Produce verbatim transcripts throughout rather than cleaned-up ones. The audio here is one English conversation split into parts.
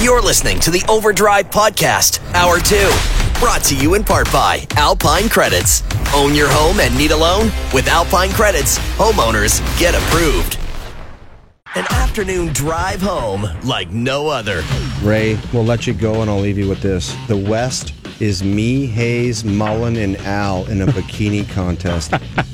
You're listening to the Overdrive Podcast, Hour two. Brought to you in part by Alpine Credits. Own your home and need a loan? With Alpine Credits, homeowners get approved. An afternoon drive home like no other. Ray, we'll let you go and I'll leave you with this. The West is me, Hayes, Mullen, and Al in a bikini contest.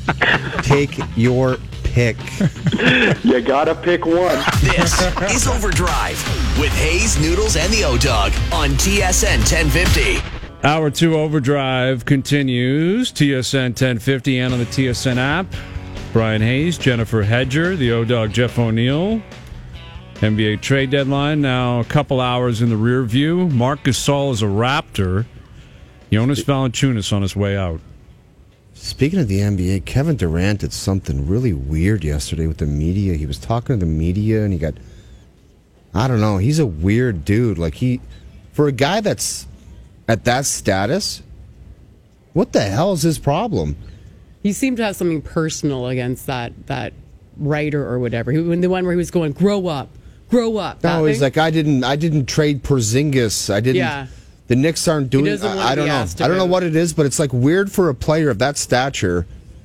Take your pick. You gotta pick one. This is Overdrive with Hayes, Noodles, and the O-Dog on T S N ten fifty. Hour two Overdrive continues. T S N ten fifty and on the T S N app. Brian Hayes, Jennifer Hedger, the O-Dog Jeff O'Neill. N B A trade deadline now a couple hours in the rear view. Marc Gasol is a Raptor. Jonas Valanciunas on his way out. Speaking of the N B A, Kevin Durant did something really weird yesterday with the media. He was talking to the media and he got, I don't know, he's a weird dude. Like he, for a guy that's at that status, what the hell is his problem? He seemed to have something personal against that that writer or whatever. He, when the one where he was going, grow up, grow up. No, he's like, I didn't, I didn't trade Porzingis. I didn't. Yeah. The Knicks aren't doing. I, I don't know. I don't know what it is, but it's like weird for a player of that stature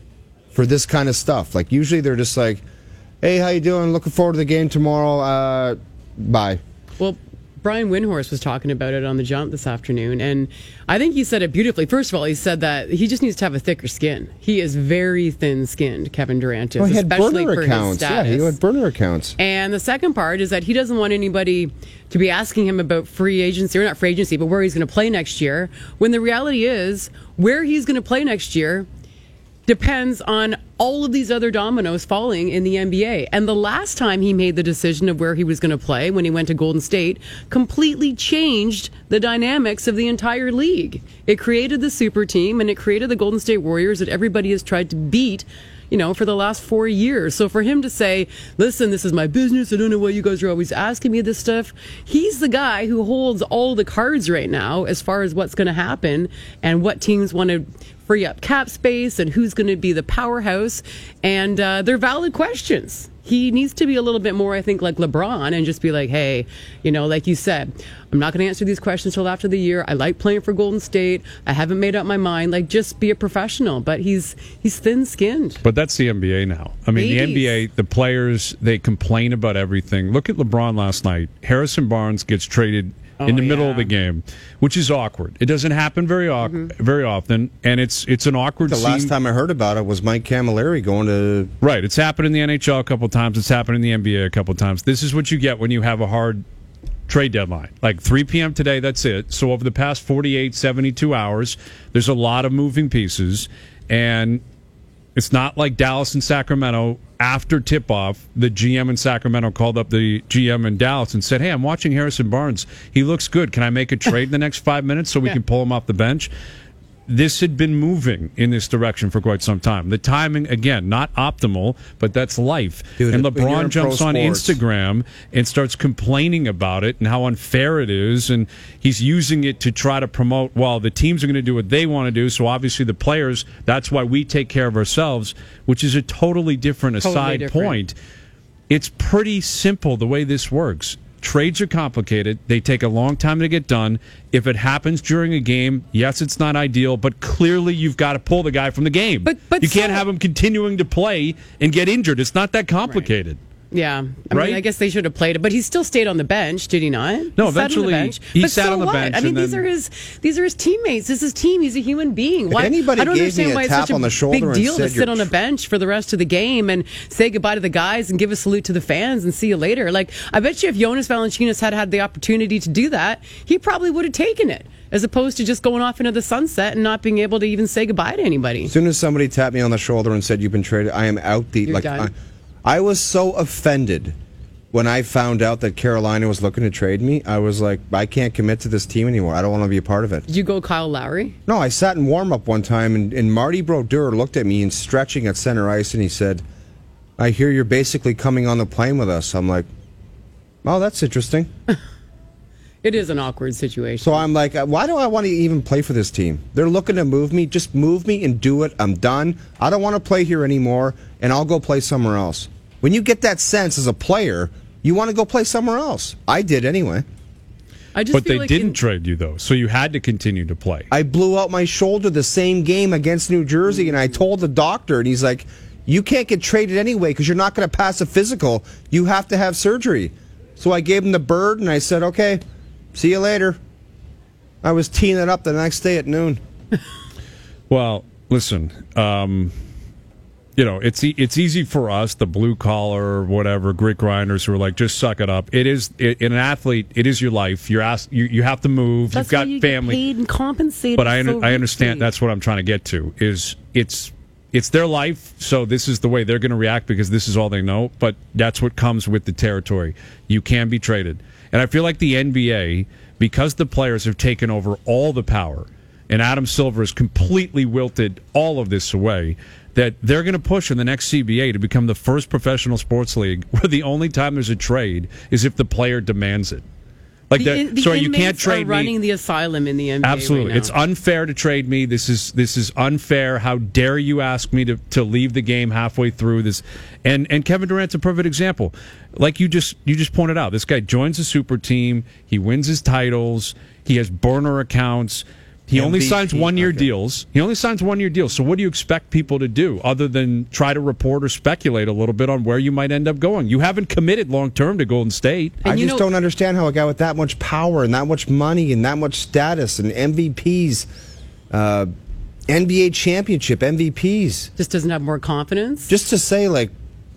for this kind of stuff. Like usually they're just like, "Hey, how you doing? Looking forward to the game tomorrow. Uh, bye." Well, Brian Windhorst was talking about it on the Jump this afternoon, and I think he said it beautifully. First of all, he said that he just needs to have a thicker skin. He is very thin-skinned, Kevin Durant is, well, he had especially burner for accounts. his status. Yeah, he had burner accounts. And the second part is that he doesn't want anybody to be asking him about free agency, or not free agency, but where he's going to play next year, when the reality is where he's going to play next year depends on all of these other dominoes falling in the N B A. And the last time he made the decision of where he was going to play, when he went to Golden State, completely changed the dynamics of the entire league. It created the super team, and it created the Golden State Warriors that everybody has tried to beat, you know, for the last four years. So for him to say, listen, this is my business, I don't know why you guys are always asking me this stuff. He's the guy who holds all the cards right now as far as what's going to happen and what teams want to free up cap space and who's going to be the powerhouse. And uh, they're valid questions. He needs to be a little bit more, I think, like LeBron and just be like, hey, you know, like you said, I'm not going to answer these questions till after the year. I like playing for Golden State. I haven't made up my mind. Like, just be a professional. But he's he's thin-skinned. But that's the N B A now. I mean, eighties. The N B A, the players, they complain about everything. Look at LeBron last night. Harrison Barnes gets traded Oh, in the middle yeah. of the game, which is awkward. It doesn't happen very o- mm-hmm. very often, and it's it's an awkward The scene. last time I heard about it was Mike Camilleri going to... Right, it's happened in the N H L a couple times. It's happened in the N B A a couple times. This is what you get when you have a hard trade deadline. Like three p.m. today, that's it. So over the past forty-eight, seventy-two hours, there's a lot of moving pieces, and it's not like Dallas and Sacramento. After tip-off, the G M in Sacramento called up the G M in Dallas and said, hey, I'm watching Harrison Barnes. He looks good. Can I make a trade in the next five minutes so we yeah. can pull him off the bench? This had been moving in this direction for quite some time. The timing, again, not optimal, but that's life. Dude, and LeBron jumps on Instagram and starts complaining about it and how unfair it is, and he's using it to try to promote, well, the teams are going to do what they want to do, so obviously the players, that's why we take care of ourselves, which is a totally different aside totally different. point. It's pretty simple the way this works. Trades are complicated. They take a long time to get done. If it happens during a game, yes, it's not ideal, but clearly you've got to pull the guy from the game. But, but you can't so, have him continuing to play and get injured. It's not that complicated. Right. Yeah, I right? mean, I guess they should have played it, but he still stayed on the bench, did he not? No, he eventually sat on the bench. he but sat so on the what? bench. I mean, and these then... are his these are his teammates. This is his team. He's a human being. Why? If anybody I don't gave understand me a why tap it's such on the a shoulder big deal to sit on you're... a bench for the rest of the game and say goodbye to the guys and give a salute to the fans and see you later. Like, I bet you if Jonas Valanciunas had had the opportunity to do that, he probably would have taken it, as opposed to just going off into the sunset and not being able to even say goodbye to anybody. As soon as somebody tapped me on the shoulder and said, you've been traded, I am out the... You're like done. I, I was so offended when I found out that Carolina was looking to trade me. I was like, I can't commit to this team anymore. I don't want to be a part of it. Did you go Kyle Lowry? No, I sat in warm-up one time, and, and Marty Brodeur looked at me and stretching at center ice, and he said, I hear you're basically coming on the plane with us. I'm like, oh, that's interesting. It is an awkward situation. So I'm like, why do I want to even play for this team? They're looking to move me. Just move me and do it. I'm done. I don't want to play here anymore, and I'll go play somewhere else. When you get that sense as a player, you want to go play somewhere else. I did anyway. I just But feel they like didn't in- trade you, though, so you had to continue to play. I blew out my shoulder the same game against New Jersey, and I told the doctor, and he's like, you can't get traded anyway because you're not going to pass a physical. You have to have surgery. So I gave him the bird, and I said, okay, see you later. I was teeing it up the next day at noon. Well, listen, um, you know, it's e- it's easy for us, the blue collar, whatever, grit grinders who are like, just suck it up. It is, it, in an athlete, it is your life. You're asked, you, you have to move. That's You've got why you family. get paid and compensated. But I, so I understand richly. that's what I'm trying to get to, is it's it's their life, so this is the way they're going to react because this is all they know, but that's what comes with the territory. You can be traded. And I feel like the N B A, because the players have taken over all the power, and Adam Silver has completely wilted all of this away, that they're going to push in the next C B A to become the first professional sports league where the only time there's a trade is if the player demands it. Like the, that, the sorry, you can't inmates trade are running me. the asylum in the N B A. Absolutely, right it's now. unfair to trade me. This is this is unfair. How dare you ask me to, to leave the game halfway through this? And and Kevin Durant's a perfect example. Like you just you just pointed out, this guy joins a super team. He wins his titles. He has burner accounts. He only M V P, signs one-year okay. deals. He only signs one-year deals. So what do you expect people to do other than try to report or speculate a little bit on where you might end up going? You haven't committed long-term to Golden State. And I you just know- don't understand how a guy with that much power and that much money and that much status and M V Ps, uh, N B A championship M V Ps, just doesn't have more confidence. just to say, like,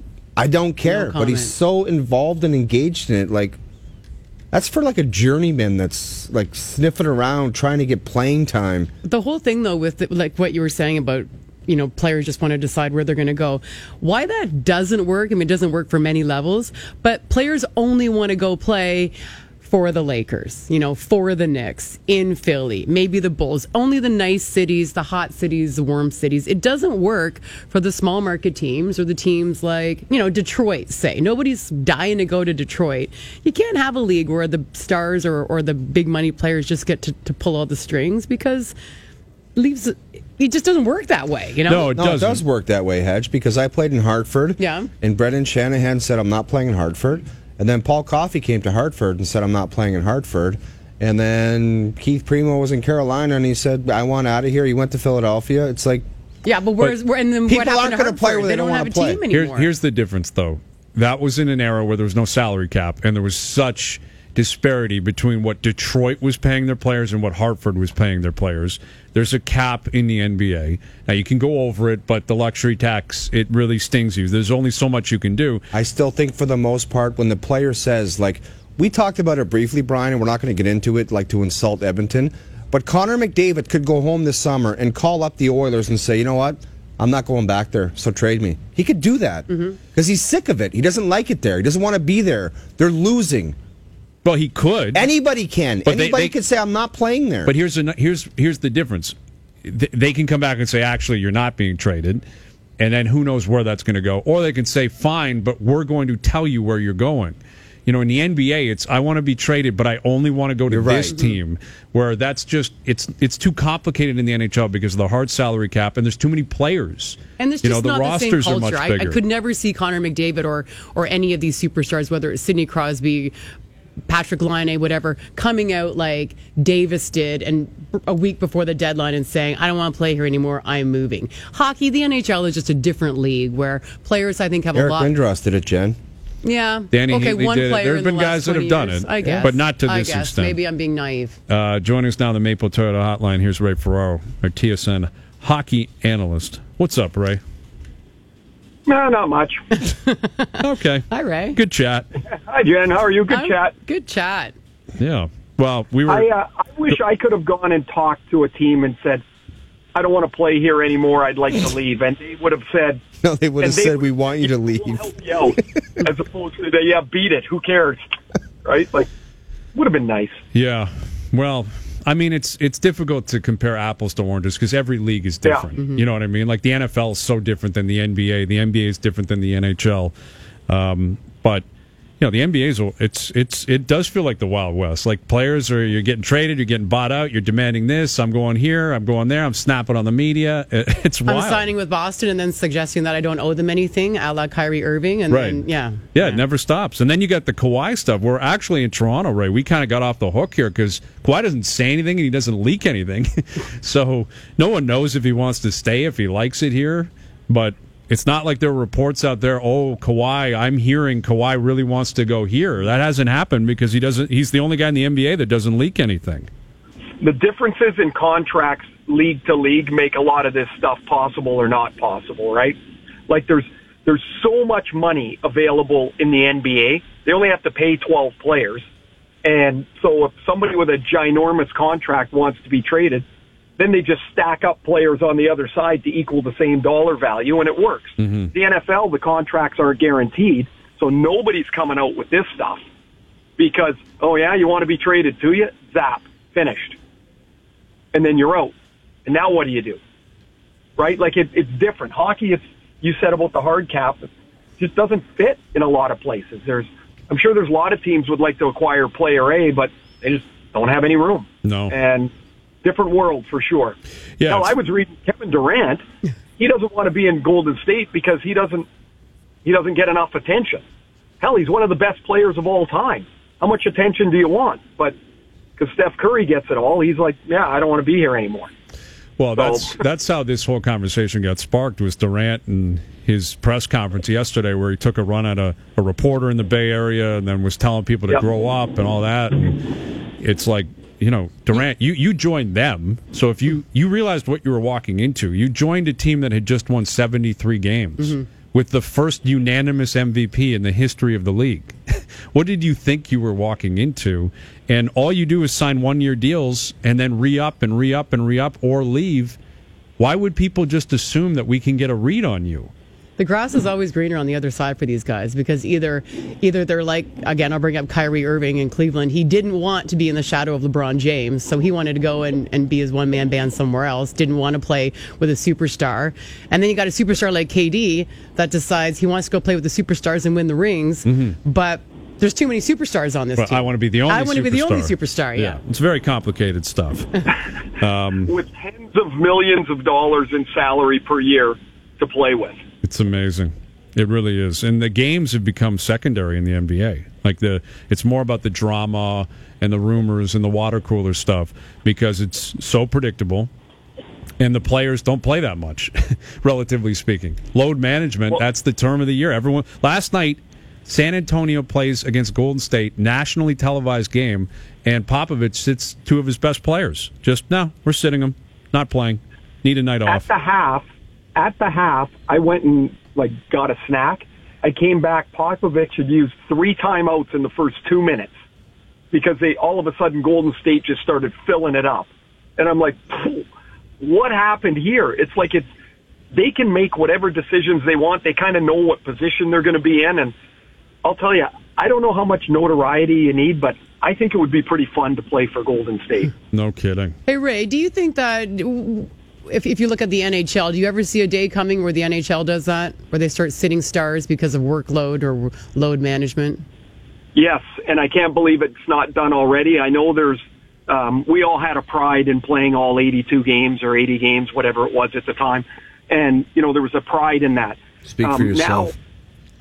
I don't care, No but he's comment. so involved and engaged in it. Like, that's for like a journeyman that's like sniffing around trying to get playing time. The whole thing, though, with the, like what you were saying about, you know, players just want to decide where they're going to go. Why that doesn't work, I mean, it doesn't work for many levels, but players only want to go play for the Lakers, you know, for the Knicks, in Philly, maybe the Bulls, only the nice cities, the hot cities, the warm cities. It doesn't work for the small market teams or the teams like, you know, Detroit, say. Nobody's dying to go to Detroit. You can't have a league where the stars or, or the big money players just get to, to pull all the strings because leaves it just doesn't work that way, you know? No, it No, doesn't. it does work that way, Hedge, because I played in Hartford. Yeah. And Brendan Shanahan said, I'm not playing in Hartford. And then Paul Coffey came to Hartford and said, I'm not playing in Hartford. And then Keith Primo was in Carolina and he said, I want out of here. He went to Philadelphia. It's like, Yeah, but where's where and then people what happened aren't to gonna play Hartford? where they They don't don't wanna have a play. team Here, anymore. here's the difference, though. That was in an era where there was no salary cap, and there was such disparity between what Detroit was paying their players and what Hartford was paying their players. There's a cap in the N B A. Now, you can go over it, but the luxury tax, it really stings you. There's only so much you can do. I still think for the most part, when the player says, like, we talked about it briefly, Brian, and we're not going to get into it, like, to insult Edmonton, but Connor McDavid could go home this summer and call up the Oilers and say, you know what? I'm not going back there, so trade me. He could do that because he's sick of it. He doesn't like it there. He doesn't want to be there. They're losing. Well, he could. Anybody can. But they- Anybody they- could say, I'm not playing there. But here's an, here's here's the difference. Th- They can come back and say, actually, you're not being traded, and then who knows where that's going to go. Or they can say, fine, but we're going to tell you where you're going. You know, in the N B A, it's I want to be traded, but I only want to go to You're this right. team. Where that's just it's it's too complicated in the N H L because of the hard salary cap, and there's too many players. And it's you just know, the not the same rosters are culture. much I, bigger. I could never see Connor McDavid or or any of these superstars, whether it's Sidney Crosby, Patrick Laine, whatever, coming out like Davis did and a week before the deadline and saying, I don't want to play here anymore, I'm moving. Hockey, the N H L is just a different league where players, I think, have Eric a lot. Lindros did it, Jen. Yeah. Danny okay, Heatley one did it. player There's in the been last guys that have twenty done years, it, I guess. but not to I this guess. extent. Maybe I'm being naive. Uh, joining us now on the Maple Toyota Hotline. Here's Ray Ferraro, our T S N hockey analyst. What's up, Ray? No, not much. Okay. Hi, Ray. Good chat. Hi, Jen. How are you? Good I'm- chat. Good chat. Yeah. Well, we were. I, uh, I wish I could have gone and talked to a team and said, I don't want to play here anymore. I'd like to leave. And they would have said, No, they would have and they said, would- we want you to leave. We'll help you out. As opposed to, the, yeah, beat it. Who cares? Right? Like, would have been nice. Yeah. Well, I mean, it's it's difficult to compare apples to oranges because every league is Yeah. different. You know what I mean? Like the N F L is so different than the N B A. The N B A is different than the N H L. Um, but you know, the N B A's, it's, it's, it does feel like the Wild West. Like players are, you're getting traded, you're getting bought out, you're demanding this, I'm going here, I'm going there, I'm snapping on the media. It's wild. I'm signing with Boston and then suggesting that I don't owe them anything, a la Kyrie Irving. And right. then, yeah. yeah. Yeah, it never stops. And then you got the Kawhi stuff. We're actually in Toronto, Ray. We kind of got off the hook here because Kawhi doesn't say anything and he doesn't leak anything. So no one knows if he wants to stay, if he likes it here. But it's not like there are reports out there, oh, Kawhi, I'm hearing Kawhi really wants to go here. That hasn't happened because he doesn't. He's the only guy in the N B A that doesn't leak anything. The differences in contracts league to league make a lot of this stuff possible or not possible, right? Like there's there's so much money available in the N B A. They only have to pay twelve players. And so if somebody with a ginormous contract wants to be traded, then they just stack up players on the other side to equal the same dollar value, and it works. Mm-hmm. The N F L, the contracts aren't guaranteed, so nobody's coming out with this stuff because, oh, yeah, you want to be traded to you? Zap. Finished. And then you're out. And now what do you do? Right? Like, it, it's different. Hockey, it's, you said about the hard cap, it just doesn't fit in a lot of places. There's, I'm sure there's a lot of teams would like to acquire player A, but they just don't have any room. No. And different world for sure. Yeah, now, I was reading Kevin Durant. He doesn't want to be in Golden State because he doesn't he doesn't get enough attention. Hell, he's one of the best players of all time. How much attention do you want? But because Steph Curry gets it all, he's like, yeah, I don't want to be here anymore. Well, that's that's how this whole conversation got sparked, was Durant and his press conference yesterday where he took a run at a, a reporter in the Bay Area and then was telling people to yep. grow up and all that. And it's like, you know, Durant, you, you joined them. So if you, you realized what you were walking into, you joined a team that had just won seventy-three games mm-hmm. with the first unanimous M V P in the history of the league. What did you think you were walking into? And all you do is sign one-year deals and then re-up and re-up and re-up or leave. Why would people just assume that we can get a read on you? The grass is always greener on the other side for these guys because either either they're like, again, I'll bring up Kyrie Irving in Cleveland. He didn't want to be in the shadow of LeBron James, so he wanted to go and, and be his one-man band somewhere else, didn't want to play with a superstar. And then you got a superstar like K D that decides he wants to go play with the superstars and win the rings, mm-hmm. but there's too many superstars on this well, team. I want to be the only I want superstar. to be the only superstar, yeah. yeah. It's very complicated stuff. um, with tens of millions of dollars in salary per year to play with. It's amazing. It really is. And the games have become secondary in the N B A. Like the it's more about the drama and the rumors and the water cooler stuff because it's so predictable. And the players don't play that much, relatively speaking. Load management, well, that's the term of the year. Everyone last night San Antonio plays against Golden State, nationally televised game, and Popovich sits two of his best players. Just, no, we're sitting them, not playing. Need a night off. At the half, at the half, I went and like got a snack. I came back, Popovich had used three timeouts in the first two minutes because they all of a sudden Golden State just started filling it up. And I'm like, what happened here? It's like it's they can make whatever decisions they want. They kind of know what position they're going to be in, and I'll tell you, I don't know how much notoriety you need, but I think it would be pretty fun to play for Golden State. No kidding. Hey, Ray, do you think that if, if you look at the N H L, do you ever see a day coming where the N H L does that, where they start sitting stars because of workload or load management? Yes, and I can't believe it's not done already. I know there's, um, we all had a pride in playing all eighty-two games or eighty games, whatever it was at the time. And, you know, there was a pride in that. Speak for um, yourself. Now,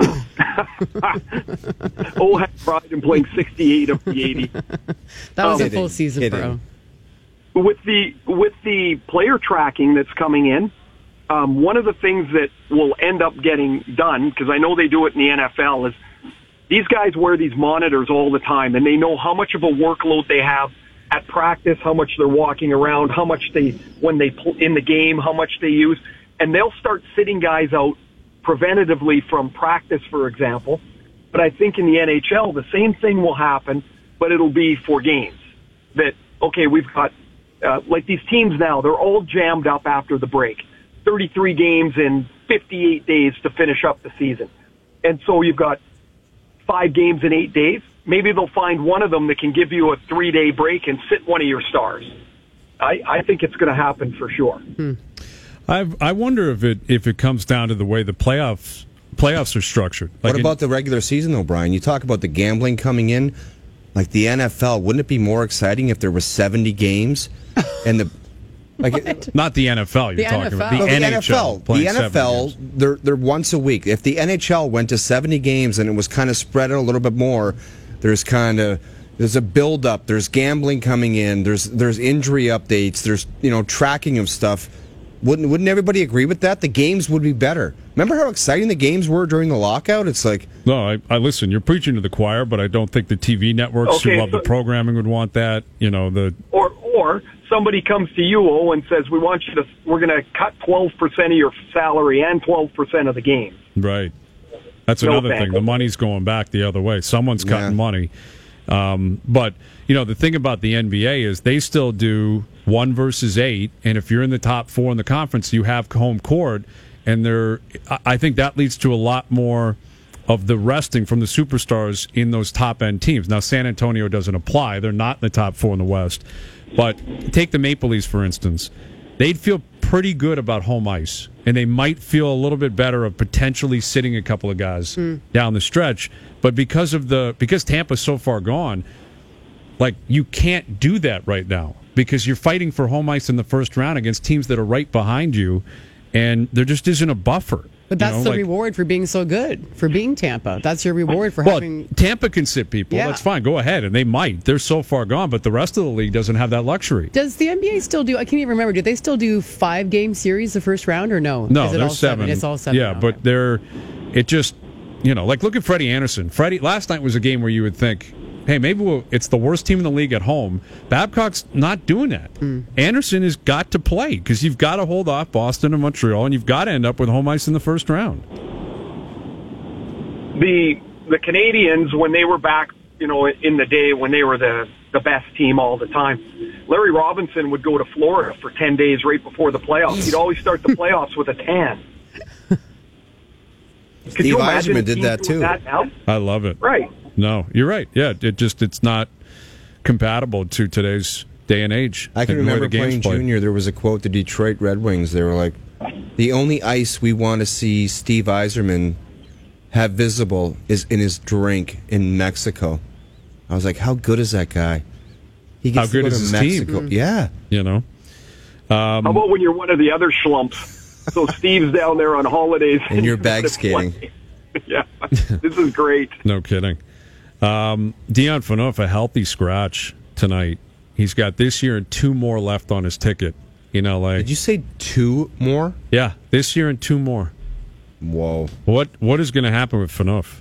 oh, had pride in playing sixty-eight of the eighty. That was um, a full season, kidding. bro. With the with the player tracking that's coming in, um, one of the things that will end up getting done, because I know they do it in the N F L, is these guys wear these monitors all the time, and they know how much of a workload they have at practice, how much they're walking around, how much they when they pl- in the game, how much they use, and they'll start sitting guys out preventatively from practice, for example. But I think in the N H L, the same thing will happen, but it'll be for games. That, okay, we've got, uh, like these teams now, they're all jammed up after the break. thirty-three games in fifty-eight days to finish up the season. And so you've got five games in eight days. Maybe they'll find one of them that can give you a three-day break and sit one of your stars. I, I think it's going to happen for sure. Hmm. I've, I wonder if it if it comes down to the way the playoffs playoffs are structured. Like what about in, the regular season, though, Brian? You talk about the gambling coming in, like the N F L. Wouldn't it be more exciting if there was seventy games and the like? It, not the N F L. You're The talking N F L. about the, no, the N H L. N F L. playing The N F L. seventy games. They're they're once a week. If the N H L went to seventy games and it was kind of spread out a little bit more, there's kind of there's a build up. There's gambling coming in. There's there's injury updates. There's you know tracking of stuff. Wouldn't wouldn't everybody agree with that? The games would be better. Remember how exciting the games were during the lockout? It's like no, I, I listen. You're preaching to the choir, but I don't think the T V networks Okay, who love so- the programming would want that. You know the Or or somebody comes to you, O, and says, we want you to, we're going to cut twelve percent of your salary and twelve percent of the games. right. That's No another thanks. thing. The money's going back the other way. Someone's cutting Yeah. money. Um, but you know the thing about the N B A is they still do one versus eight, and if you're in the top four in the conference, you have home court, and they're. I- I think that leads to a lot more of the resting from the superstars in those top end teams. Now San Antonio doesn't apply; they're not in the top four in the West. But take the Maple Leafs for instance; they'd feel pretty good about home ice, and they might feel a little bit better of potentially sitting a couple of guys mm. down the stretch. But because of the because Tampa's so far gone, like you can't do that right now because you're fighting for home ice in the first round against teams that are right behind you, and there just isn't a buffer. But that's you know, the like, reward for being so good, for being Tampa. That's your reward for well, having. Tampa can sit people. Yeah. That's fine. Go ahead, and they might. They're so far gone, but the rest of the league doesn't have that luxury. Does the N B A still do? I can't even remember. Do they still do five game series the first round or no? No, Is it they're all seven? It's all seven. Yeah, now, but okay. they're it just you know like look at Freddie Anderson. Freddie last night was a game where you would think, hey, maybe we'll, it's the worst team in the league at home. Babcock's not doing that. Mm. Anderson has got to play because you've got to hold off Boston and Montreal, and you've got to end up with home ice in the first round. The the Canadians, when they were back, you know, in the day when they were the, the best team all the time, Larry Robinson would go to Florida for ten days right before the playoffs. He'd always start the playoffs with a tan. Could Steve you imagine Yzerman did teams that doing too. That now? I love it. Right. No, you're right. Yeah, it just it's not compatible to today's day and age. I can and the way remember the game's playing played. junior. There was a quote: the Detroit Red Wings. They were like, "The only ice we want to see Steve Yzerman have visible is in his drink in Mexico." I was like, "How good is that guy? He How gets good to go is to his team? Mexico." Yeah, You know, um, How about when you're one of the other schlumps? So Steve's down there on holidays. and you're you bag get to skating. play. Yeah, this is great. no kidding. Um, Dion Phaneuf, a healthy scratch tonight. He's got this year and two more left on his ticket in L A. Did you say two more? Yeah, this year and two more. Whoa! What What is going to happen with Phaneuf?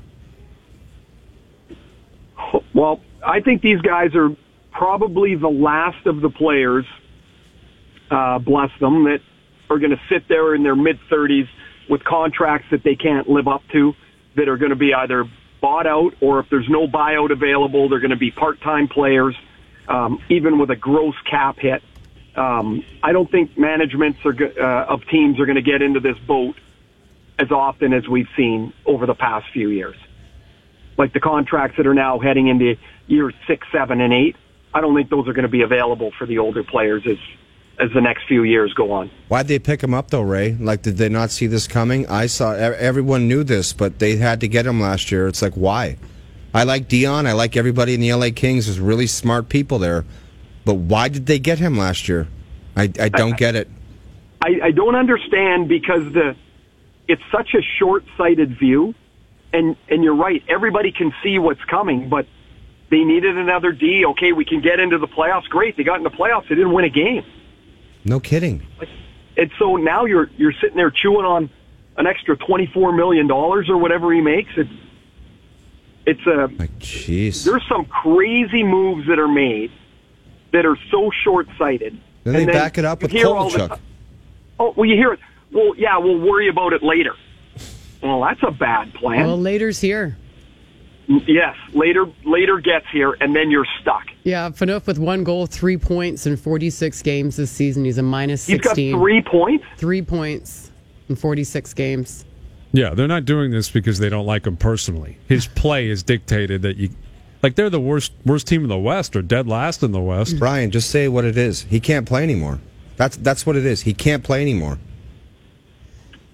Well, I think these guys are probably the last of the players, uh, bless them, that are going to sit there in their mid-thirties with contracts that they can't live up to, that are going to be either bought out or if there's no buyout available, they're going to be part-time players, um, even with a gross cap hit. Um, I don't think managements are go- uh, of teams are going to get into this boat as often as we've seen over the past few years. Like the contracts that are now heading into years six, seven, and eight, I don't think those are going to be available for the older players as as the next few years go on. Why'd they pick him up though, Ray? Like, did they not see this coming? I saw e- everyone knew this, but they had to get him last year. It's like, why? I like Dion. I like everybody in the L A Kings. There's really smart people there, but why did they get him last year? I, I don't I, get it. I, I don't understand because the it's such a short-sighted view, and and you're right. Everybody can see what's coming, but they needed another D. Okay, we can get into the playoffs. Great, they got in the playoffs. They didn't win a game. No kidding. And so now you're you're sitting there chewing on an extra twenty-four million dollars or whatever he makes. It's it's a Like, jeez. there's some crazy moves that are made that are so short-sighted. Then they And back it up you with hear all the Kovalchuk. ti- Oh, well, you hear it. Well, yeah, we'll worry about it later. Well, that's a bad plan. Well, later's here. Yes, later later gets here, and then you're stuck. Yeah, Phaneuf with one goal, three points in forty-six games this season. He's a minus He's got sixteen. three points. Three points in forty-six games. Yeah, they're not doing this because they don't like him personally. His play is dictated that you, like they're the worst worst team in the West or dead last in the West. Brian, just say what it is. He can't play anymore. That's that's what it is. He can't play anymore.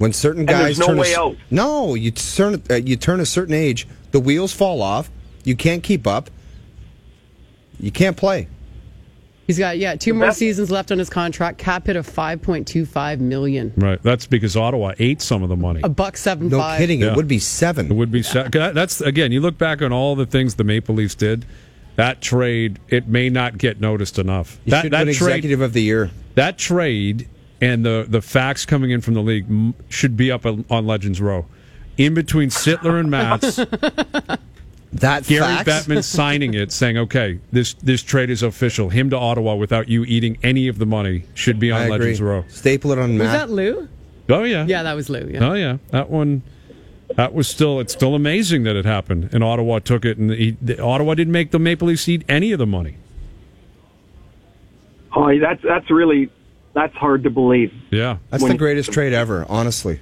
When certain And guys there's no turn way a, out. No, you turn uh, you turn a certain age, the wheels fall off. You can't keep up. You can't play. He's got yeah two more That's- seasons left on his contract. Cap hit of five point two five million. Right. That's because Ottawa ate some of the money. A buck seven No five. kidding. Yeah. It would be seven. It would be sa- that's again. You look back on all the things the Maple Leafs did. That trade, it may not get noticed enough. You that should that win trade, executive of the year. that trade, and the the facts coming in from the league m- should be up on, on Legends Row. In between Sittler and Matz, That Gary facts? Bettman signing it, saying, "Okay, this this trade is official. Him to Ottawa without you eating any of the money should be on I agree. Legends Row." Staple it on Was Matt. that Lou? Oh yeah, Yeah, that was Lou. Yeah. Oh yeah, that one. That was still. It's still amazing that it happened, and Ottawa took it, and he, the, Ottawa didn't make the Maple Leafs eat any of the money. Oh, that's that's really that's hard to believe. Yeah. That's when- the greatest trade ever, honestly.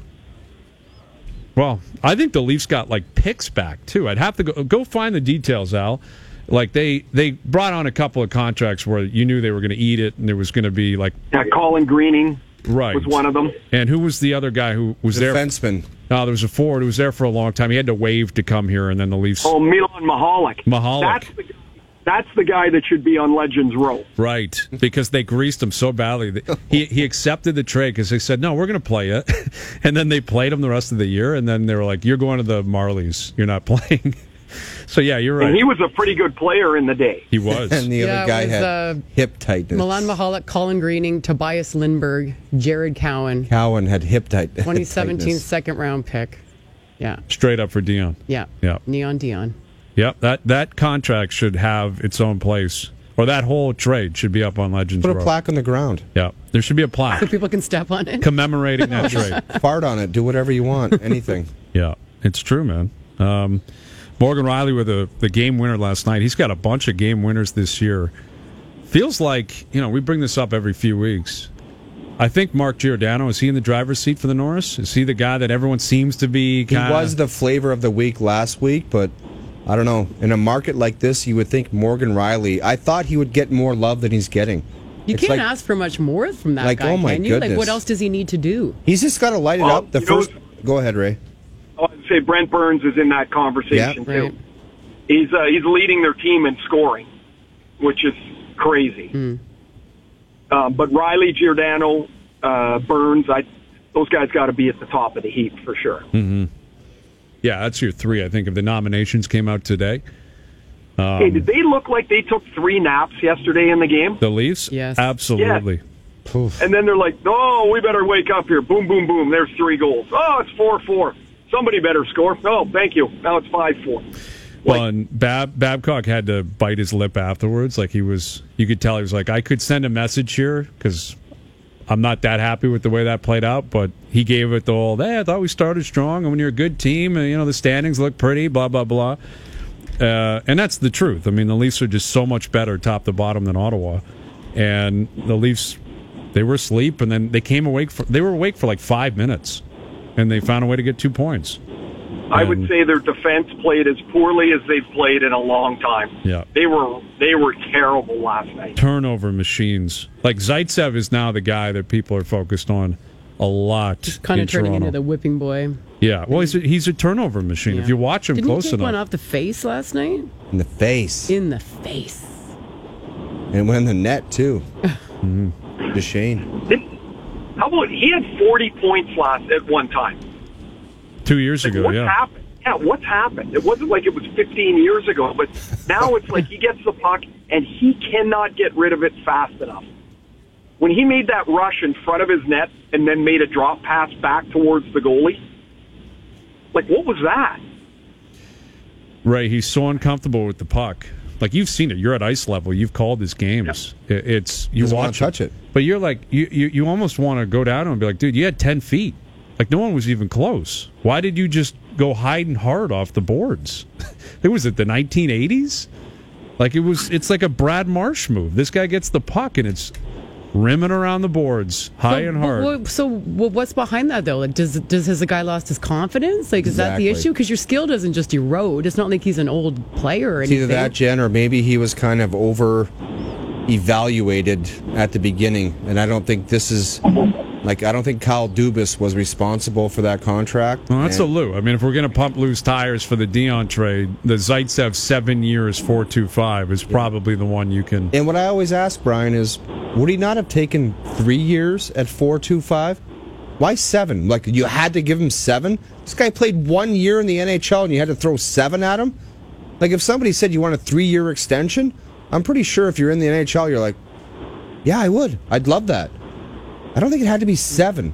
Well, I think the Leafs got like picks back too. I'd have to go go find the details, Al. Like they they brought on a couple of contracts where you knew they were going to eat it, and there was going to be like Yeah, Colin Greening right was one of them. And who was the other guy who was there? Defenseman. No, there was a forward who was there for a long time. He had to waive to come here, and then the Leafs. Oh, Milan Mahalik. Mahalik. That's the, that's the guy that should be on Legends Row. Right, because they greased him so badly. that He he accepted the trade because they said, no, we're going to play you. And then they played him the rest of the year, and then they were like, you're going to the Marlies. You're not playing. So, yeah, you're right. And he was a pretty good player in the day. He was. And the Yeah, other it guy was, had uh, hip tightness. Milan Mahalik, Colin Greening, Tobias Lindberg, Jared Cowan, Cowan had hip tight. twenty seventeen tightness. second round pick. Yeah, Straight up for Dion. yeah, Yeah. Neon Dion. Yep, that, that contract should have its own place. Or that whole trade should be up on Legends Put a Row. plaque on the ground. Yeah, there should be a plaque So people can step on it. commemorating that trade. Fart on it. Do whatever you want. Anything. Yeah, it's true, man. Um, Morgan Riley with a, the game winner last night. He's got a bunch of game winners this year. Feels like, you know, we bring this up every few weeks. I think Mark Giordano, is he in the driver's seat for the Norris? Is he the guy that everyone seems to be He kind was the flavor of the week last week, but I don't know. In a market like this, you would think Morgan Riley. I thought he would get more love than he's getting. You It's can't like- ask for much more from that like, guy, oh my can you? Like, goodness. what else does he need to do? He's just got to light it Well, up. The you know- first. Go ahead, Ray. Oh, I'd say Brent Burns is in that conversation, Yeah. too. Right. He's uh, he's leading their team in scoring, which is crazy. Mm. Uh, but Riley, Giordano, uh, Burns, I those guys got to be at the top of the heap for sure. Mm. Yeah, that's your three, I think, if the nominations came out today. Um, Hey, did they look like they took three naps yesterday in the game? The Leafs? Yes. Absolutely. Poof. And then they're like, "Oh, we better wake up here!" Boom, boom, boom. There's three goals. Oh, it's four four. Somebody better score. Oh, thank you. Now it's five four. Well, and Bab- Babcock had to bite his lip afterwards. Like he was, you could tell he was like, I could send a message here because I'm not that happy with the way that played out. But he gave it the whole, hey, I thought we started strong, and when you're a good team, and you know the standings look pretty, blah blah blah. Uh, and that's the truth. I mean, the Leafs are just so much better top to bottom than Ottawa, and the Leafs, they were asleep, and then they came awake for they were awake for like five minutes, and they found a way to get two points. I would And- say their defense played as poorly as they've played in a long time. Yeah. They were they were terrible last night. Turnover machines. Like Zaitsev is now the guy that people are focused on a lot. Kind in of turning Toronto. into the whipping boy. Yeah, well, he's a, he's a turnover machine. Yeah. If you watch him Didn't close he take enough, one off the face last night? In the face. In the face. And went in the net, too. Deshane. Did, how about he had forty points last at one time? two years Like, ago, what's yeah. happened? Yeah, what's happened? It wasn't like it was fifteen years ago, but now it's like he gets the puck and he cannot get rid of it fast enough. When he made that rush in front of his net and then made a drop pass back towards the goalie, like what was that? Right, he's so uncomfortable with the puck. Like you've seen it. You're at ice level. You've called his games. It- It's you Doesn't wanna watch touch it. but you're like you, you you almost want to go down and be like, dude, you had ten feet. Like no one was even close. Why did you just go hiding hard off the boards? It was it the nineteen eighties? Like it was. It's like a Brad Marsh move. This guy gets the puck and it's rimming around the boards high so, and hard. Well, so well, what's behind that though? Like, does does has the guy lost his confidence? Like, is that the Exactly. issue? Because your skill doesn't just erode. It's not like he's an old player or It's anything. either that, Jen, or maybe he was kind of over evaluated at the beginning, and I don't think this is Like, I don't think Kyle Dubas was responsible for that contract. Well, that's and, a Lou. I mean, if we're going to pump loose tires for the Dion trade, the Zaitsev seven years four two five is probably the one you can. And what I always ask Brian is, would he not have taken three years at four two five? Why seven? Like, you had to give him seven? This guy played one year in the N H L and you had to throw seven at him? Like, if somebody said you want a three-year extension, I'm pretty sure if you're in the N H L, you're like, yeah, I would. I'd love that. I don't think it had to be seven.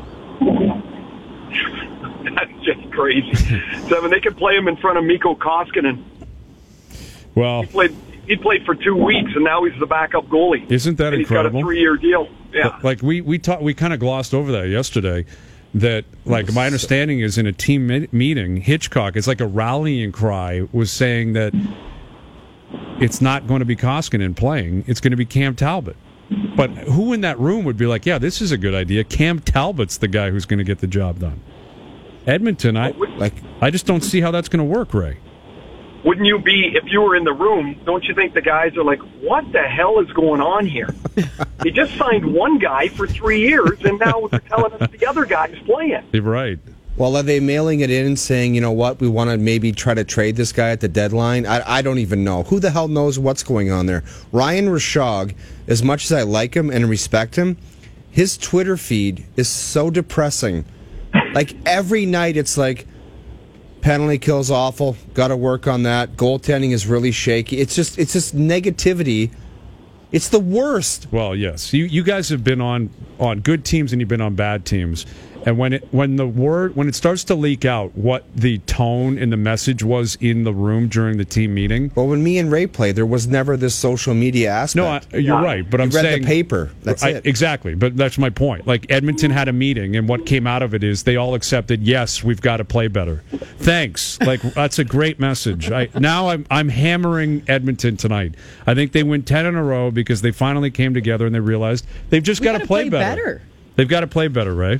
That's just crazy. Seven. They could play him in front of Mikko Koskinen. Well, he played. He played for two weeks, and now he's the backup goalie. Isn't that and incredible? He's got a three-year deal. Yeah. Like we we talked, we kind of glossed over that yesterday. That, like, my understanding is in a team mi- meeting, Hitchcock, it's like a rallying cry, was saying that it's not going to be Koskinen playing; it's going to be Cam Talbot. But who in that room would be like, yeah, this is a good idea. Cam Talbot's the guy who's going to get the job done. Edmonton, I like. I just don't see how that's going to work, Ray. Wouldn't you be, if you were in the room, don't you think the guys are like, what the hell is going on here? They just signed one guy for three years, and now they're telling us the other guy's playing. You're right. Well, are they mailing it in and saying, you know what, we want to maybe try to trade this guy at the deadline? I, I don't even know. Who the hell knows what's going on there? Ryan Rishaug, as much as I like him and respect him, his Twitter feed is so depressing. Like, every night it's like, penalty kill's awful, got to work on that. Goaltending is really shaky. It's just, it's just negativity. It's the worst. Well, yes. You you guys have been on, on good teams and you've been on bad teams. And when it when the word when it starts to leak out what the tone and the message was in the room during the team meeting. Well, when me and Ray played, there was never this social media aspect. No, I, you're right, but I'm you read saying the paper. That's I, it. Exactly, but that's my point. Like, Edmonton had a meeting, and what came out of it is they all accepted, yes, we've got to play better. Thanks. Like, that's a great message. I, now I'm I'm hammering Edmonton tonight. I think they win ten in a row because they finally came together and they realized they've just got to play, play better. better. They've got to play better, Ray.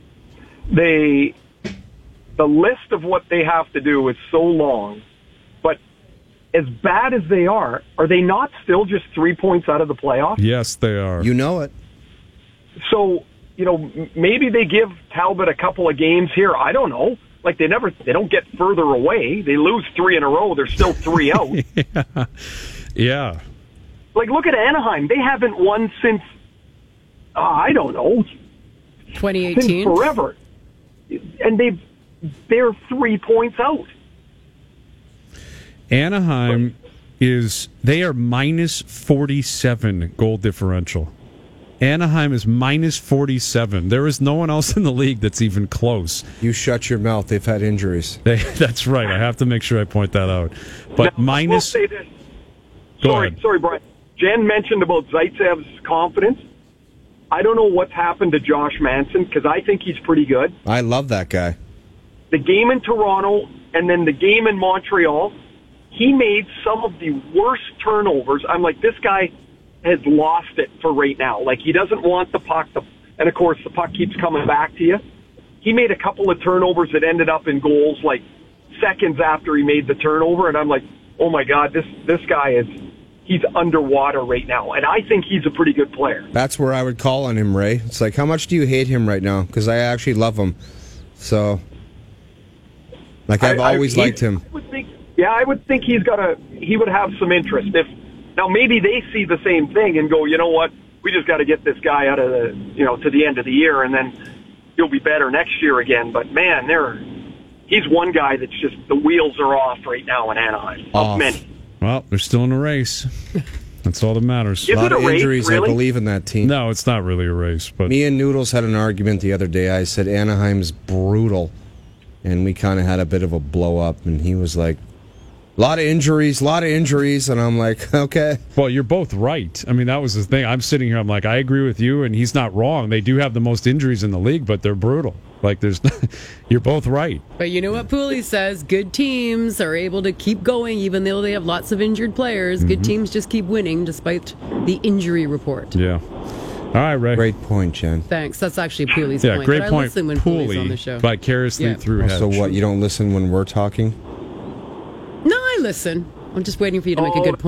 They, the list of what they have to do is so long, but as bad as they are, are they not still just three points out of the playoffs? Yes, they are. You know it. So, you know, m- maybe they give Talbot a couple of games here. I don't know. Like, they never, they don't get further away. They lose three in a row. They're still three out. yeah. yeah. Like, look at Anaheim. They haven't won since, uh, I don't know, twenty since eighteen forever. And they've, they're three points out. Anaheim is, they are minus forty-seven goal differential. Anaheim is minus forty-seven. There is no one else in the league that's even close. You shut your mouth. They've had injuries. They, that's right. I have to make sure I point that out. But Now, minus. I will say this. Go sorry, ahead. sorry, Brian. Jen mentioned about Zaitsev's confidence. I don't know what's happened to Josh Manson because I think he's pretty good. I love that guy. The game in Toronto and then the game in Montreal, he made some of the worst turnovers. I'm like, this guy has lost it for right now. Like, he doesn't want the puck, to, and of course the puck keeps coming back to you. He made a couple of turnovers that ended up in goals like seconds after he made the turnover, and I'm like, oh my God, this this guy is, he's underwater right now, and I think he's a pretty good player. That's where I would call on him, Ray. It's like, how much do you hate him right now? Because I actually love him. So, like, I've I, always I, liked him. I would think, yeah, I would think he's got a, he would have some interest. If now maybe they see the same thing and go, you know what, we just got to get this guy out of the, you know, to the end of the year, and then he'll be better next year again. But man, there, he's one guy that's just, the wheels are off right now in Anaheim. Off. Of many. Well, they're still in a race. That's all that matters. Is A lot it a of race, injuries, really? I believe, in that team. No, it's not really a race. But Me and Noodles had an argument the other day. I said Anaheim's brutal, and we kind of had a bit of a blow up. And he was like, "A lot of injuries, a lot of injuries," and I'm like, "Okay." Well, you're both right. I mean, that was the thing. I'm sitting here. I'm like, I agree with you, and he's not wrong. They do have the most injuries in the league, but they're brutal. Like, there's, you're both right. But you know what Pooley says? Good teams are able to keep going even though they have lots of injured players. Mm-hmm. Good teams just keep winning despite the injury report. Yeah. All right, Ray. Great point, Jen. Thanks. That's actually Pooley's Yeah, point. great but I point. listen when Pooley's Pooley on the show. vicariously Yeah. through Hedge. So what? You don't listen when we're talking? No, I listen. I'm just waiting for you to make a Oh, good point. The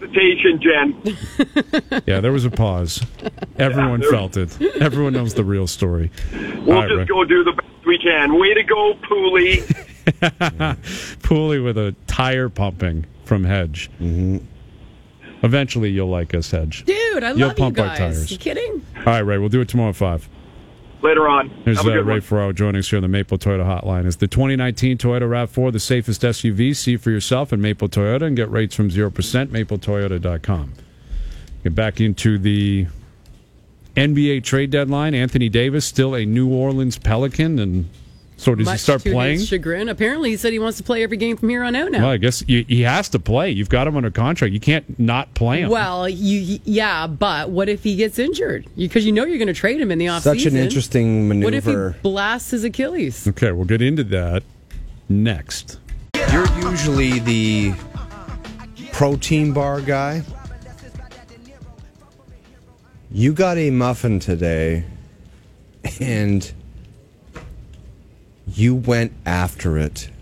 hesitation, Jen. Yeah, there was a pause. Everyone Yeah, felt it. Everyone knows the real story. We'll All right, just Ray. go do the best we can. Way to go, Pooley. Pooley with a tire pumping from Hedge. Mm-hmm. Eventually, you'll like us, Hedge. Dude, I You'll love you pump our guys. tires. You kidding? All right, Ray, we'll do it tomorrow at five. Later on. There's Have a uh, good Ray one. Ferraro joining us here on the Maple Toyota Hotline. Is the twenty nineteen Toyota RAV four the safest S U V? See for yourself at Maple Toyota and get rates from zero percent, maple toyota dot com. Get back into the N B A trade deadline. Anthony Davis still a New Orleans Pelican, and so does Much he start to playing? his chagrin. Apparently, he said he wants to play every game from here on out now. Well, I guess you, he has to play. You've got him under contract. You can't not play him. Well, you yeah, but what if he gets injured? Because you know you're going to trade him in the offseason. Such an interesting What if maneuver. he blasts his Achilles? Okay, we'll get into that next. You're usually the protein bar guy. You got a muffin today, and you went after it.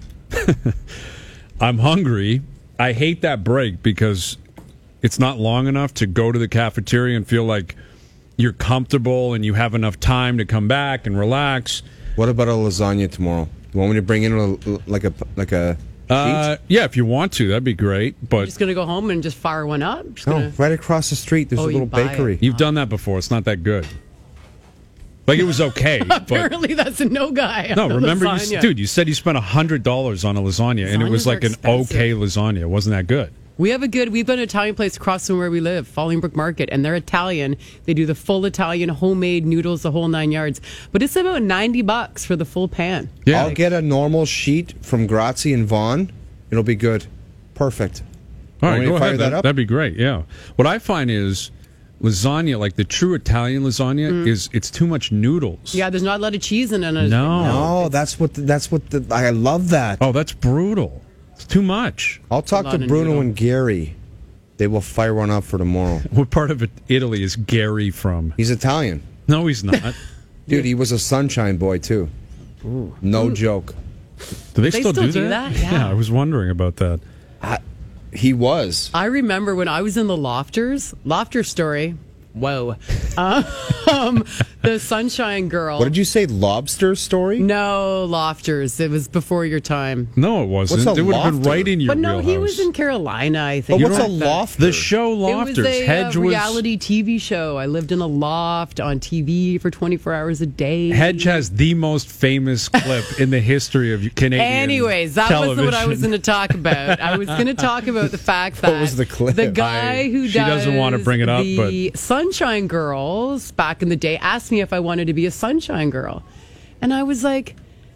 I'm hungry. I hate that break because it's not long enough to go to the cafeteria and feel like you're comfortable and you have enough time to come back and relax. What about a lasagna tomorrow? You want me to bring in a, like a like a Uh, sheet? yeah, if you want to, that'd be great. But Just going to go home and just fire one up? Just No, gonna... right across the street. There's Oh, a you little buy it. bakery. you've done that before. It's not that good. Like, it was okay. but Apparently, that's a no guy. no, on the remember, you, lasagna. dude, you said you spent one hundred dollars on a lasagna, and it was Lasagnas are like an expensive. okay lasagna. It wasn't that good. We have a good, we've got an Italian place across from where we live, Fallingbrook Market, and they're Italian. They do the full Italian, homemade noodles, the whole nine yards. But it's about ninety bucks for the full pan. Yeah. I'll get a normal sheet from Grazi and Vaughn. It'll be good. Perfect. All Want right, me to go fire ahead. that That, up? that'd be great. Yeah. What I find is lasagna, like the true Italian lasagna, is it's too much noodles. Yeah, there's not a lot of cheese in it. No. Oh, that's what. The, that's what. The, I love that. Oh, that's brutal. It's too much. I'll talk lot to of Bruno noodle. and Gary. They will fire one up for tomorrow. What part of it, Italy is Gary from? He's Italian, No, he's not. dude. He was a sunshine boy too. No joke. Do they, They still, still do, do that? that? Yeah. I was wondering about that. He was. I remember when I was in the Lofters, Lofter story. Whoa. Um, the Sunshine Girl. What did you say? Lobster story? No, Lofters. It was before your time. No, it wasn't. What's a it would have been lofter? right in your But no, he wheelhouse. was in Carolina, I think. But what's a Back then. lofter? The show It Lofters. was a Hedge uh, was reality T V show. I lived in a loft on T V for twenty-four hours a day. Hedge has the most famous clip in the history of Canadian Anyways, that television. wasn't what I was going to talk about. I was going to talk about the fact that What was the clip? the guy I- who she doesn't does wanna bring it up, the Sunshine Girls back in the day asked me if I wanted to be a Sunshine Girl, and I was like,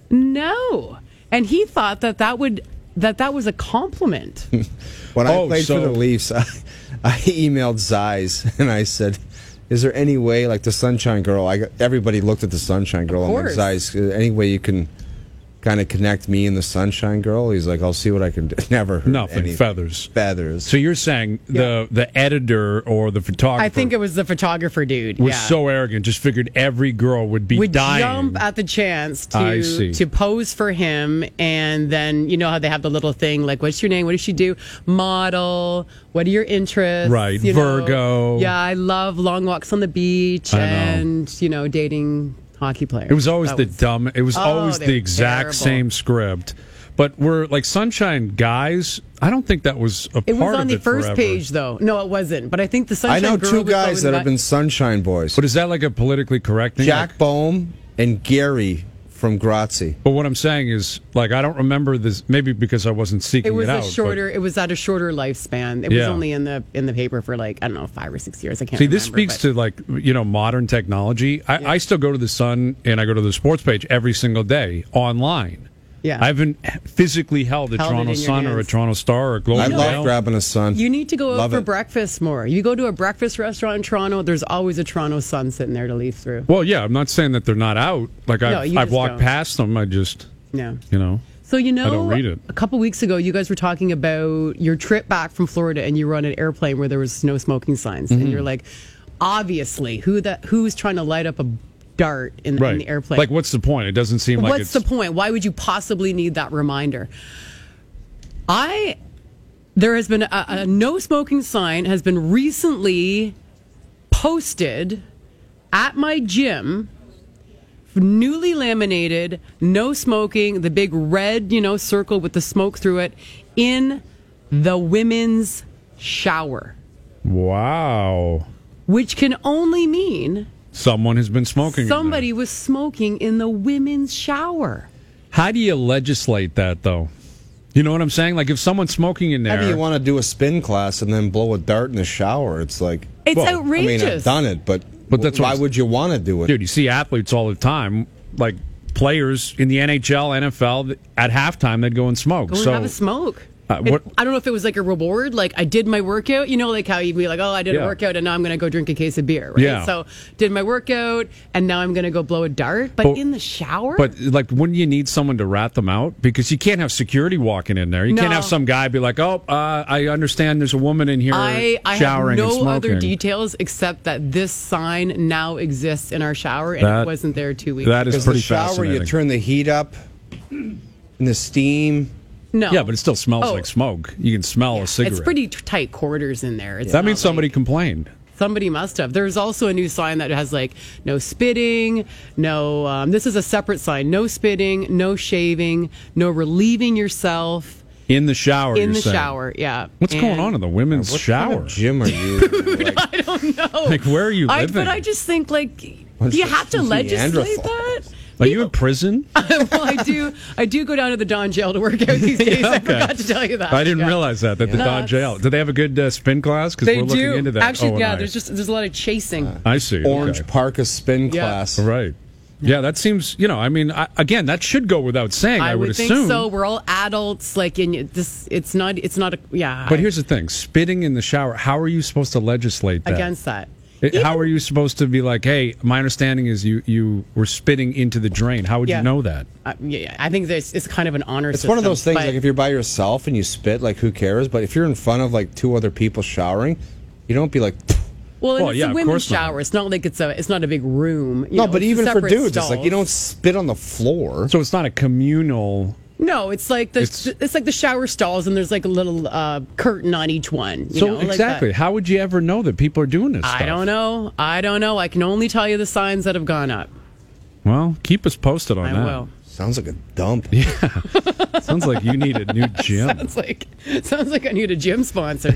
no. And he thought that that would that that was a compliment. When Oh, I played so- for the Leafs, I, I emailed Zeiss and I said, "Is there any way, like the Sunshine Girl?" I got, everybody looked at the Sunshine Girl. I'm like, course. Zeiss, uh, any way you can kind of connect me and the Sunshine Girl? He's like, "I'll see what I can do." Never heard Nothing. any Feathers. feathers. So you're saying the the editor or the photographer I think it was the photographer dude. was yeah. so arrogant, just figured every girl would be would dying. jump at the chance I see. to to pose for him, and then you know how they have the little thing like, "What's your name? What does she do? Model. What are your interests?" Right, You know? Virgo. Yeah, I love long walks on the beach I know. and you know dating hockey players. It was always That the dumb. It was Oh, always they the were exact terrible. same script. But we're like Sunshine guys. I don't think that was a It part was on of the it first forever. page though. No, it wasn't. But I think the I Sunshine know Girl two was guys always that have got- been Sunshine Boys. But is that like a politically correct thing? Jack Like- Bohm and Gary from Grazi. but what I'm saying is, like, I don't remember this. Maybe because I wasn't seeking It was it a out. but- shorter. It was at a shorter lifespan. It was Yeah. only in the in the paper for like I don't know five or six years. I can't. See, remember, this speaks but- to like you know modern technology. I, I still go to the Sun and I go to the sports page every single day online. Yeah. I haven't physically held a Held it Toronto in your Sun or a hands. Toronto Star or a Globe I and love Mail. grabbing a Sun. You need to go out Love for it. breakfast more. You go to a breakfast restaurant in Toronto, there's always a Toronto Sun sitting there to leaf through. Well, yeah, I'm not saying that they're not out. Like No, I've, you I've just walked don't. past them. I just, Yeah. you know. So, you know, I don't read it. a couple weeks ago, you guys were talking about your trip back from Florida and you were on an airplane where there was no smoking signs. Mm-hmm. And you're like, obviously, who that who's trying to light up a dart in, Right. in the airplane? Like, what's the point? It doesn't seem like What's it's. the point? Why would you possibly need that reminder? I there has been a, a no smoking sign has been recently posted at my gym, newly laminated, no smoking, the big red, you know, circle with the smoke through it, in the women's shower. Wow. Which can only mean someone has been smoking. Somebody was smoking in the women's shower. How do you legislate that, though? You know what I'm saying? Like, if someone's smoking in there... How do you want to do a spin class and then blow a dart in the shower? It's like... It's well, outrageous. I mean, I've done it, but, but that's why would you want to do it? Dude, you see athletes all the time, like players in the N H L, N F L, at halftime, they'd go and smoke. Go and so, have a smoke. Uh, what, it, I don't know if it was like a reward, like I did my workout, you know, like how you'd be like, oh, I did yeah. a workout and now I'm going to go drink a case of beer, right? Yeah. So did my workout and now I'm going to go blow a dart, but, but in the shower? But like, wouldn't you need someone to rat them out? Because you can't have security walking in there. You no. can't have some guy be like, oh, uh, I understand there's a woman in here I, I showering have no and smoking. other details except that this sign now exists in our shower and that, it wasn't there two weeks That ago. is pretty the shower, fascinating. you turn the heat up and the steam... No. Yeah, but it still smells oh. like smoke. You can smell yeah, a cigarette. It's pretty t- tight quarters in there. It's that means somebody like, complained. Somebody must have. There's also a new sign that has like no spitting, no. Um, this is a separate sign: no spitting, no shaving, no relieving yourself in the shower. In you're the saying. shower, yeah. What's and going on in the women's what shower? Kind of gym are you? Dude, like, I don't know. Like, where are you I, living? but I just think like, What's do you the- have to legislate that? Are you in prison? well, I do. I do go down to the Don jail to work out these days. Yeah, okay. I forgot to tell you that. I didn't yeah. realize that. That the Yeah. Don jail. Do they have a good uh, spin class? Because They we're looking do. into that. Actually, oh, yeah. I. There's just there's a lot of chasing. Uh, I see. Orange okay. Parka spin Yeah. class. Right. Yeah, that seems. You know, I mean, I, again, that should go without saying. I, I would would think assume. so. We're all adults. Like in this, it's not. It's not a. Yeah. But I- here's the thing: spitting in the shower. How are you supposed to legislate that? against that. It- how are you supposed to be like, hey, my understanding is you, you were spitting into the drain. How would Yeah. you know that? Uh, yeah, I think this it's kind of an honor. It's one of those things, but- like if you're by yourself and you spit, like who cares? But if you're in front of like two other people showering, you don't be like, well, and Well, it's yeah, a of women's course not. shower. It's not like it's a. It's not a big room. you no, know, but it's even for separate dudes, it's like you don't stalls. spit on the floor. So it's not a communal. No, it's like the It's- it's, like the shower stalls, and there's like a little uh, curtain on each one. You So know, like exactly, that. how would you ever know that people are doing this? I stuff? don't know. I don't know. I can only tell you the signs that have gone up. Well, keep us posted on I that. will. Sounds like a dump. Sounds like you need a new gym. Sounds like sounds like I need a gym sponsor.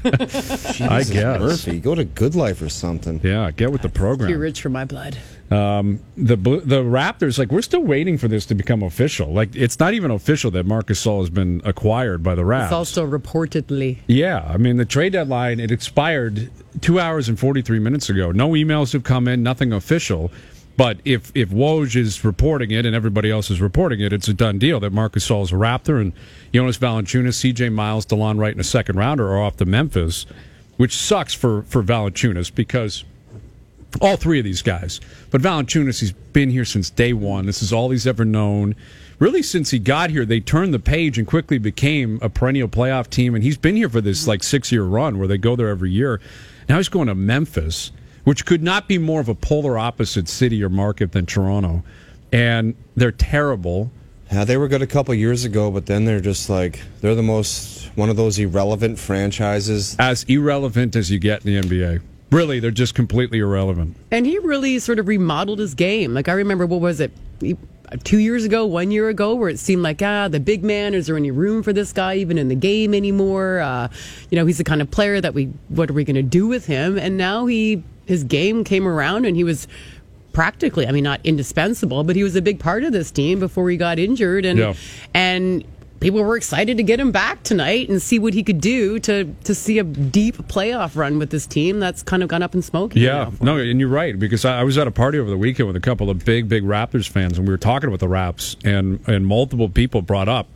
I guess. Murphy, go to Good Life or something. Yeah, get with the Too program. rich for my blood. Um, the Blu- the Raptors, like, we're still waiting for this to become official. Like, it's not even official that Marcus Gasol has been acquired by the Raps. It's also reportedly. Yeah, I mean, the trade deadline, it expired two hours and forty-three minutes ago. No emails have come in, nothing official. But if, if Woj is reporting it and everybody else is reporting it, it's a done deal that Marcus Gasol is a Raptor and Jonas Valanciunas, C J Miles, DeLon Wright, and a second rounder are off to Memphis, which sucks for, for Valanciunas because all three of these guys. But Valanciunas, he's been here since day one. This is all he's ever known. Really, since he got here, they turned the page and quickly became a perennial playoff team. And he's been here for this like six-year run where they go there every year. Now he's going to Memphis, which could not be more of a polar opposite city or market than Toronto. And they're terrible. Yeah, they were good a couple years ago, but then they're just like, they're the most, one of those irrelevant franchises. As irrelevant as you get in the N B A. Really, they're just completely irrelevant. And he really sort of remodeled his game. Like, I remember, what was it, two years ago, one year ago, where it seemed like, ah, the big man, is there any room for this guy even in the game anymore? Uh, you know, he's the kind of player that we, what are we going to do with him? And now he, his game came around and he was practically, I mean, not indispensable, but he was a big part of this team before he got injured. And, Yeah. and, people were excited to get him back tonight and see what he could do to, to see a deep playoff run with this team that's kind of gone up in smoke. Yeah, no, and you're right, because I, I was at a party over the weekend with a couple of big, big Raptors fans, and we were talking about the Raps, and, and multiple people brought up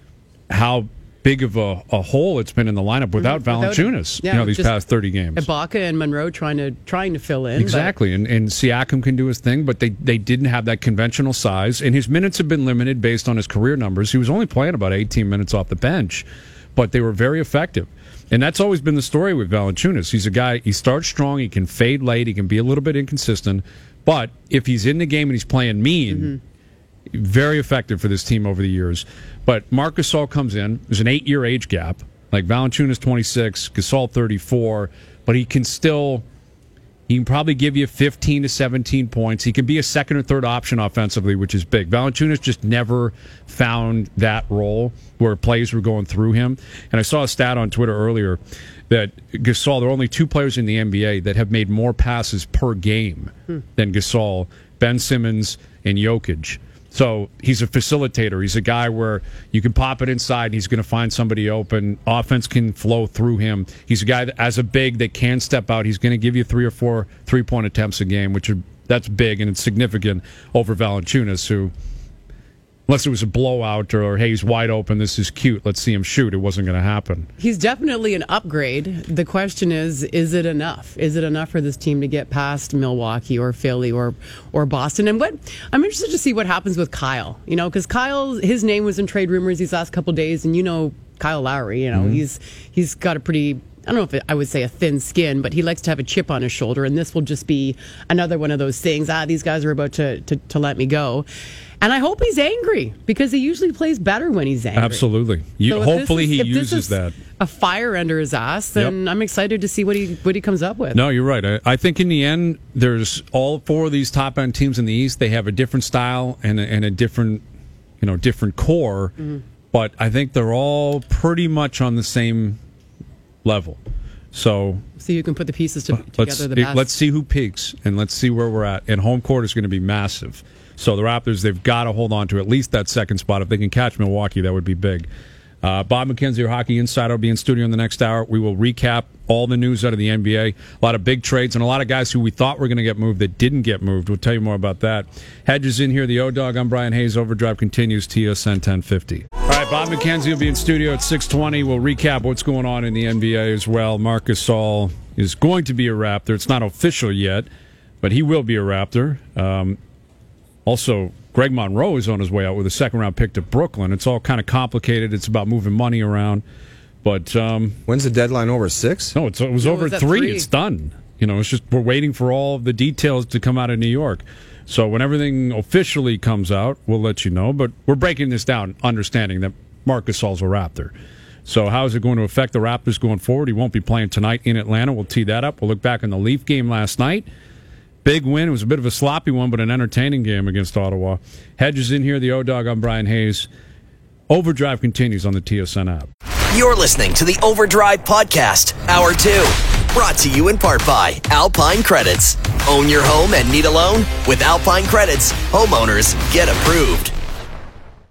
how big of a, a hole it's been in the lineup without Without- Valanciunas, yeah, you know, these just past thirty games. Ibaka and Monroe trying to trying to fill in. but- Exactly, and, and Siakam can do his thing, but they, they didn't have that conventional size, and his minutes have been limited based on his career numbers. He was only playing about eighteen minutes off the bench, but they were very effective. And that's always been the story with Valanciunas. He's a guy, he starts strong, he can fade late, he can be a little bit inconsistent, but if he's in the game and he's playing mean, mm-hmm. very effective for this team over the years. But Marc Gasol comes in, there's an eight-year age gap. Like Valanciunas twenty-six, Gasol thirty-four, but he can still he can probably give you fifteen to seventeen points. He can be a second or third option offensively, which is big. Valanciunas just never found that role where plays were going through him. And I saw a stat on Twitter earlier that Gasol, there are only two players in the N B A that have made more passes per game hmm. than Gasol, Ben Simmons and Jokic. So he's a facilitator. He's a guy where you can pop it inside and he's going to find somebody open. Offense can flow through him. He's a guy that, as a big that can step out. He's going to give you three or four three-point attempts a game, which are, that's big and it's significant over Valanciunas, who, unless it was a blowout or, hey, he's wide open, this is cute, let's see him shoot, it wasn't going to happen. He's definitely an upgrade. The question is, is it enough? Is it enough for this team to get past Milwaukee or Philly or or Boston? And what I'm interested to see what happens with Kyle, you know, because Kyle, his name was in trade rumors these last couple of days, and you know Kyle Lowry, you know, mm-hmm. he's he's got a pretty, I don't know if it, I would say a thin skin, but he likes to have a chip on his shoulder, and this will just be another one of those things. Ah, these guys are about to, to, to let me go. And I hope he's angry, because he usually plays better when he's angry. Absolutely. You, so hopefully is, he if uses this is that. A fire under his ass, then yep. I'm excited to see what he what he comes up with. No, you're right. I, I think in the end, there's all four of these top end teams in the East. They have a different style and a, and a different, you know, different core. Mm-hmm. But I think they're all pretty much on the same level. So, so you can put the pieces to, let's, together the best. Let's see who peaks, and let's see where we're at. And home court is going to be massive. So the Raptors, they've got to hold on to at least that second spot. If they can catch Milwaukee, that would be big. Uh, Bob McKenzie, your hockey insider, will be in studio in the next hour. We will recap all the news out of the N B A. A lot of big trades and a lot of guys who we thought were going to get moved that didn't get moved. We'll tell you more about that. Hedges in here, the O-Dog. I'm Brian Hayes. Overdrive continues, T S N ten fifty. All right, Bob McKenzie will be in studio at six twenty. We'll recap what's going on in the N B A as well. Marc Gasol is going to be a Raptor. It's not official yet, but he will be a Raptor. Um, also, Greg Monroe is on his way out with a second-round pick to Brooklyn. It's all kind of complicated. It's about moving money around. But um, when's the deadline? Over six? No, it's, it was no, over it was three. three. It's done. You know, it's just we're waiting for all of the details to come out of New York. So when everything officially comes out, we'll let you know. But we're breaking this down, understanding that Marc Gasol's a Raptor. So how is it going to affect the Raptors going forward? He won't be playing tonight in Atlanta. We'll tee that up. We'll look back on the Leaf game last night. Big win. It was a bit of a sloppy one, but an entertaining game against Ottawa. Hedges in here, the O-Dog. I'm Brian Hayes. Overdrive continues on the T S N app. You're listening to the Overdrive Podcast, Hour two. Brought to you in part by Alpine Credits. Own your home and need a loan? With Alpine Credits, homeowners get approved.